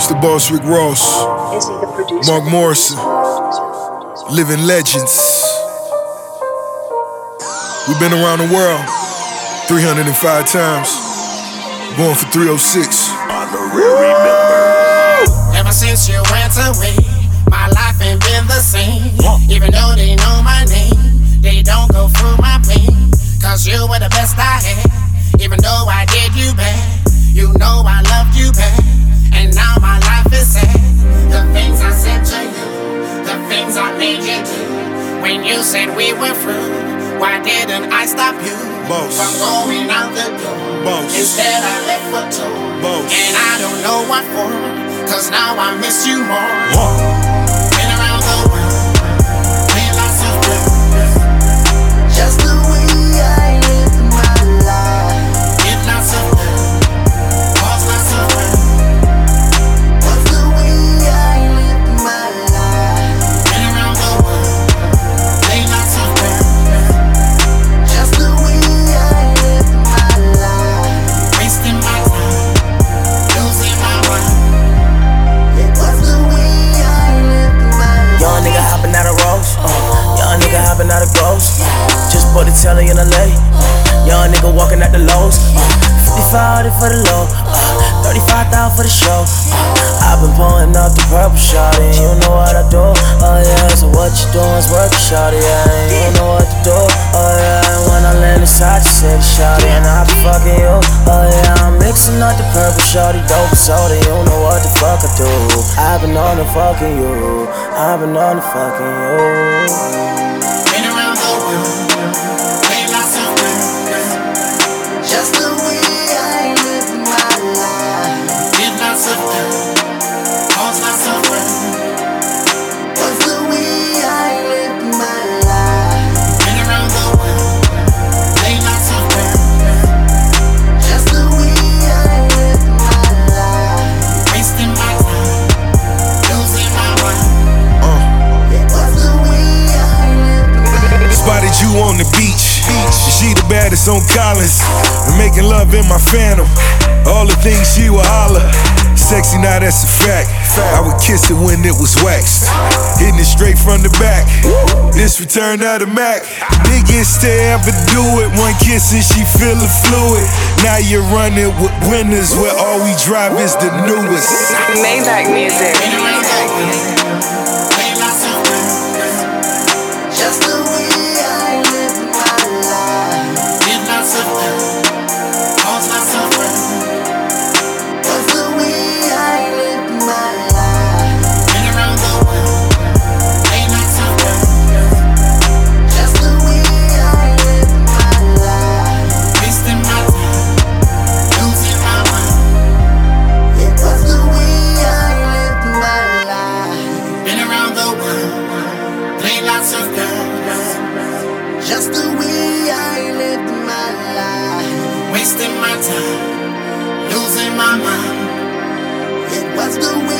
It's the boss, Rick Ross, Is he the producer? Mark Morrison, living legends. We've been around the world 305 times, going for 306. Ever since you went away, my life ain't been the same. Even though they know my name, they don't go through my pain. Cause you were the best I had. Even though I did you bad, you know I loved you back. And now my life is sad. The things I said to you, the things I made you do. When you said we were through, why didn't I stop you Boss. from going out the door? Boss. Instead I left for two. Boss. And I don't know what for, cause now I miss you more. Whoa. Been around the world, made lots of friends. Just the way I live my life. Did lots of good, caused lots of hurt. Was the way I live my life. Been around the world, made lots of friends. Just the way I live my life. Wasting my time, losing my mind. It was the way I lived my life. Young nigga hopping out of Rose, young nigga hopping out of Ghost. Just bought the telly in LA. Young nigga walking at the Lowe's. 55 for the low, 35,000 for the show. I've been pulling up the purple shawty, and you know what I do. Oh yeah, so what you doing is working, shawty, yeah, and you know what to do. Oh yeah, and when I land inside, you say the shawty, and I be fucking you. Oh yeah, I'm mixing up the purple shawty, dope and soda, you know what the fuck I do. I've been on the fucking you, I've been on the fucking you. Been around the world, made lots of friends. Just the way I live my life. Did lots of good, caused lots of hurt. Was the way I live my life. Been around the world, made lots of friends. Just the way I live my life. Wasting my time, losing my mind. It was the way I lived my life. Spotted you on the beach. She the baddest on Collins. And making love in my Phantom. All the things she would holler. Sexy, now that's a fact. I would kiss it when it was waxed. Hitting it straight from the back. This return of the Mac. Biggest to ever do it. One kiss and she feelin' fluid. Now you're running with winners where all we drive is the newest. Maybach music. Been around the world, made lots of friends. Just the way I live my life. Did lots of good, caused lots of hurt. Was the way I live my life. Been around the world, made lots of friends. Just the way I live my life. Wasting my time, losing my mind. It was the way I lived my life. Been around the world, played lots of girls. Just the way I lived my life. Wasting my time, losing my mind. It was the way